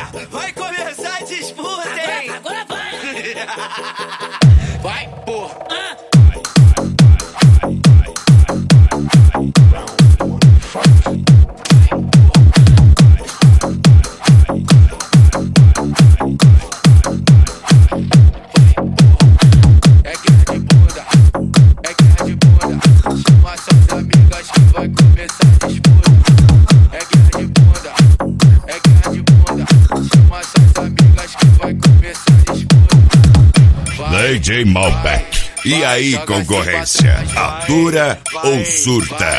Vai começar a disputa, hein? Agora vai! Vai, porra! É guerra de bunda, é guerra de bunda. Chama suas amigas que vai começar a disputa. É guerra de bunda, é guerra de bunda. Chama suas amigas que vai começar a disputa. DJ Malbec. E aí, concorrência? Atura ou surta?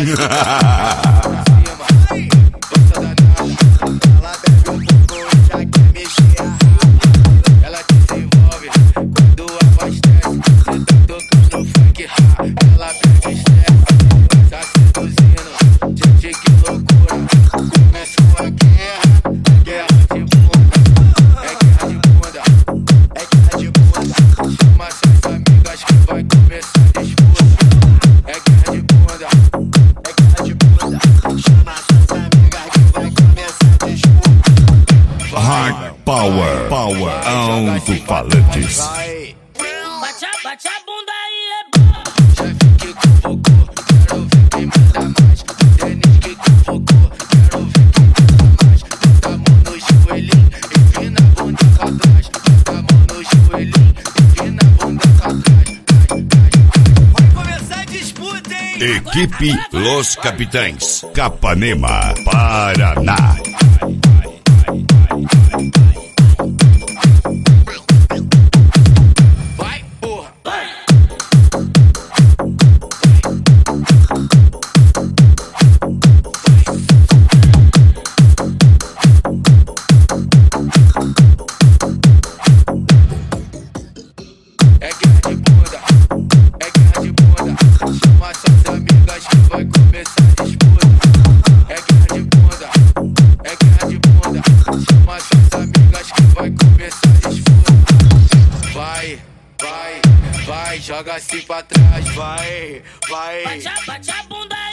Ela desenvolve quando abastece. Cê tá tocando funk, ela perde estresse. Tá seduzindo, gente, que loucura. Começou a guerra, guerra de bunda. É guerra de bunda, é guerra de bunda. Chama suas amigas que vai começar a disputa. É guerra de bunda, é guerra de bunda. Chama suas amigas que vai começar a disputa. Hard Power, alto-falantes. Bate a bunda aí, é bom. Chefe que convocou, quero ver quem manda mais. Denis que convocou, quero ver quem manda mais. Bota a mão no joelhinho, empina a bunda pra trás. Bota a mão no joelhinho, empina a bunda pra trás. Vai começar a disputa, hein? Equipe Los Capitães, Capanema, Paraná. Vai, porra! É guerra de bunda, é guerra de bunda. Chama suas amigas que vai começar a disputa. É guerra de bunda, é guerra de bunda. Chama suas amigas que vai começar a disputa. Vai, vai, vai, joga assim pra trás. Vai, vai. Bate a bunda